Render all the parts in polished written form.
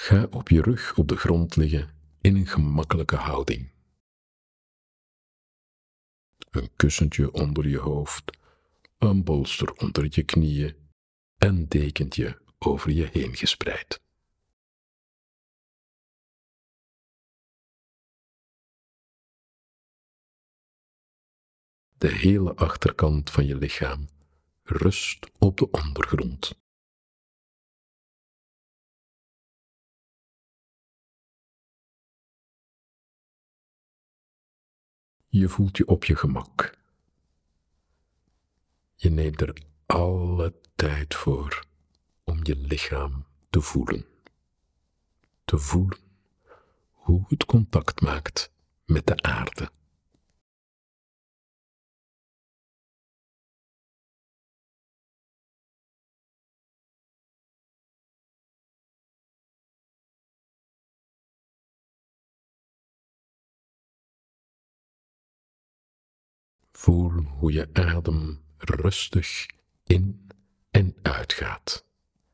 Ga op je rug op de grond liggen in een gemakkelijke houding. Een kussentje onder je hoofd, een bolster onder je knieën en dekentje over je heen gespreid. De hele achterkant van je lichaam rust op de ondergrond. Je voelt je op je gemak. Je neemt er alle tijd voor om je lichaam te voelen. Te voelen hoe het contact maakt met de aarde. Voel hoe je adem rustig in en uitgaat.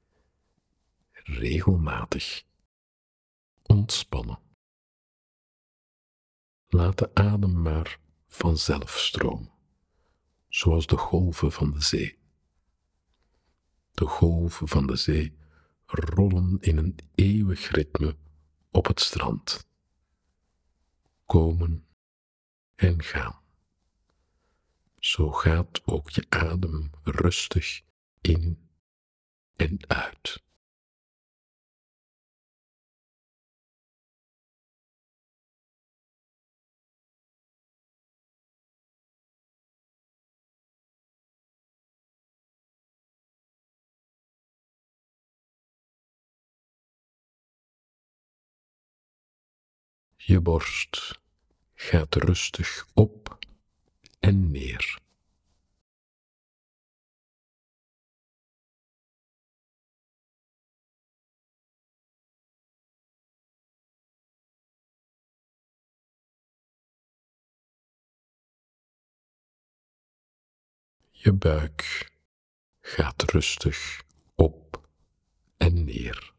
Regelmatig. Ontspannen. Laat de adem maar vanzelf stromen, zoals de golven van de zee. De golven van de zee rollen in een eeuwig ritme op het strand. Komen en gaan. Zo gaat ook je adem rustig in en uit. Je borst gaat rustig op en neer. Je buik gaat rustig op en neer.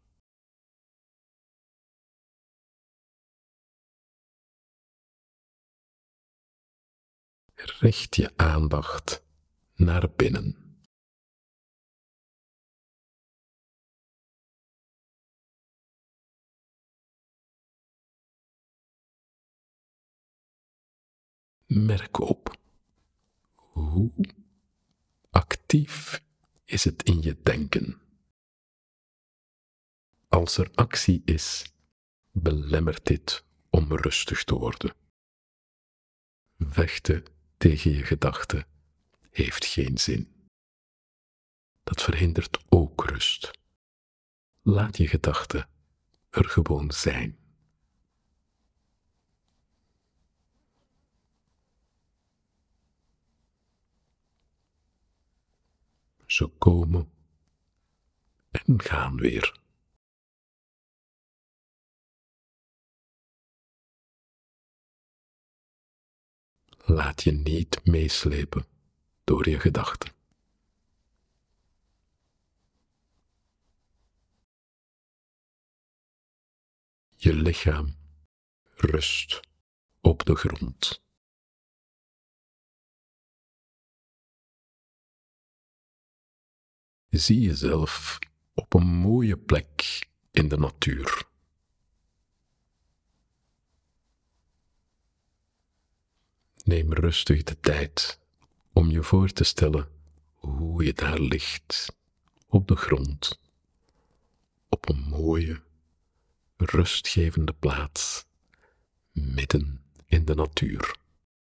Richt je aandacht naar binnen. Merk op hoe actief is het in je denken. Als er actie is, belemmert dit om rustig te worden. Vechten tegen je gedachten heeft geen zin. Dat verhindert ook rust. Laat je gedachten er gewoon zijn. Ze komen en gaan weer. Laat je niet meeslepen door je gedachten. Je lichaam rust op de grond. Zie jezelf op een mooie plek in de natuur. Neem rustig de tijd om je voor te stellen hoe je daar ligt, op de grond, op een mooie, rustgevende plaats, midden in de natuur.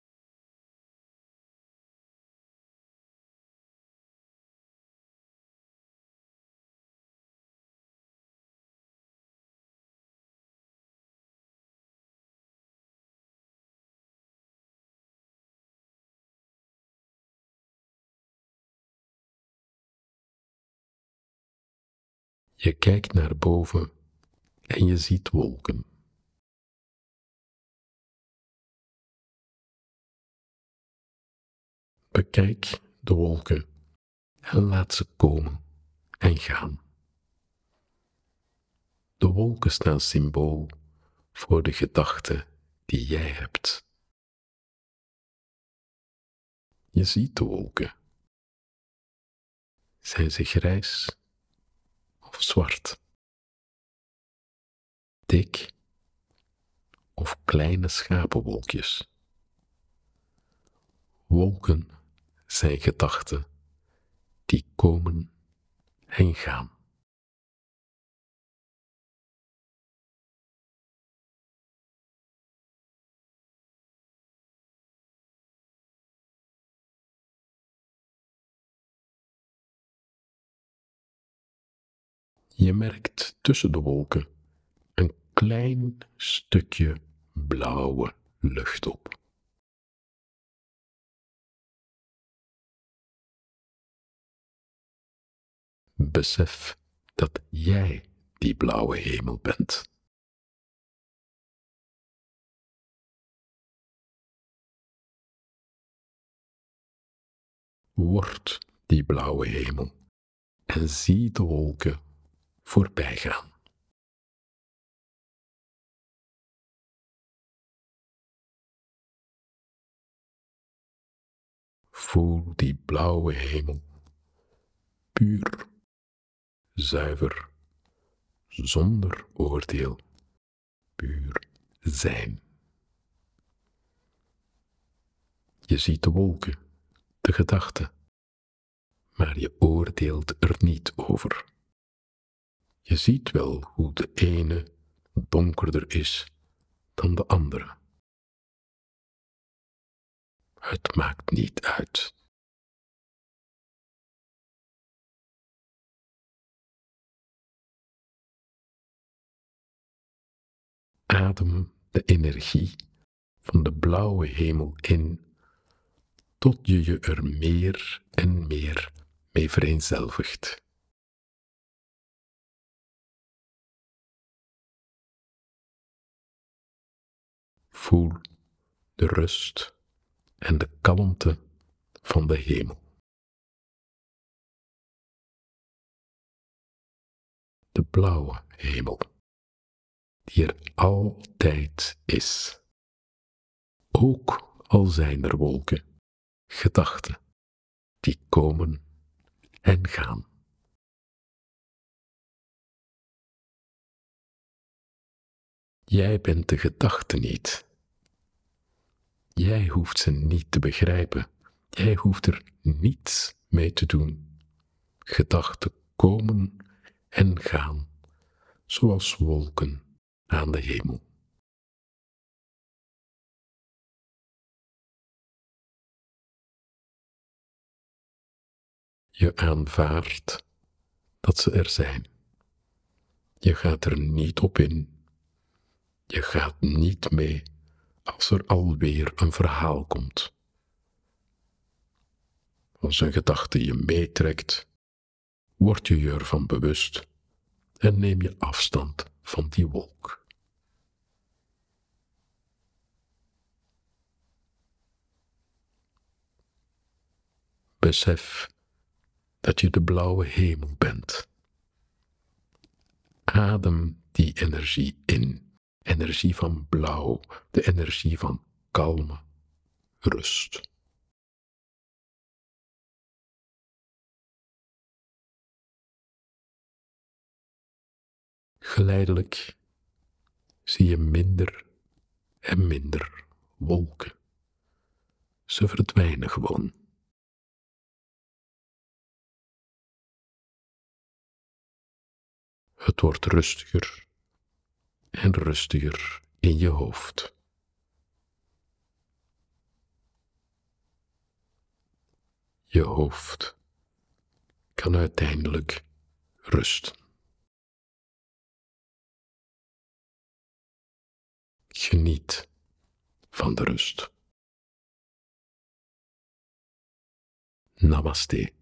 Je kijkt naar boven en je ziet wolken. Bekijk de wolken en laat ze komen en gaan. De wolken staan symbool voor de gedachten die jij hebt. Je ziet de wolken. Zijn ze grijs of zwart? Dik of kleine schapenwolkjes? Wolken zijn gedachten die komen en gaan. Je merkt tussen de wolken een klein stukje blauwe lucht op. Besef dat jij die blauwe hemel bent. Word die blauwe hemel en zie de wolken voorbij gaan. Voel die blauwe hemel, puur, zuiver, zonder oordeel, puur zijn. Je ziet de wolken, de gedachten, maar je oordeelt er niet over. Je ziet wel hoe de ene donkerder is dan de andere. Het maakt niet uit. Adem de energie van de blauwe hemel in, tot je je er meer en meer mee vereenzelvigt. Voel de rust en de kalmte van de hemel. De blauwe hemel, die er altijd is. Ook al zijn er wolken, gedachten, die komen en gaan. Jij bent de gedachte niet. Jij hoeft ze niet te begrijpen. Jij hoeft er niets mee te doen. Gedachten komen en gaan, zoals wolken aan de hemel. Je aanvaardt dat ze er zijn. Je gaat er niet op in. Je gaat niet mee als er alweer een verhaal komt. Als een gedachte je meetrekt, word je je ervan bewust en neem je afstand van die wolk. Besef dat je de blauwe hemel bent. Adem die energie in, energie van blauw, de energie van kalme rust. Geleidelijk zie je minder en minder wolken. Ze verdwijnen gewoon. Het wordt rustiger en rustiger in je hoofd. Je hoofd kan uiteindelijk rusten. Geniet van de rust. Namaste.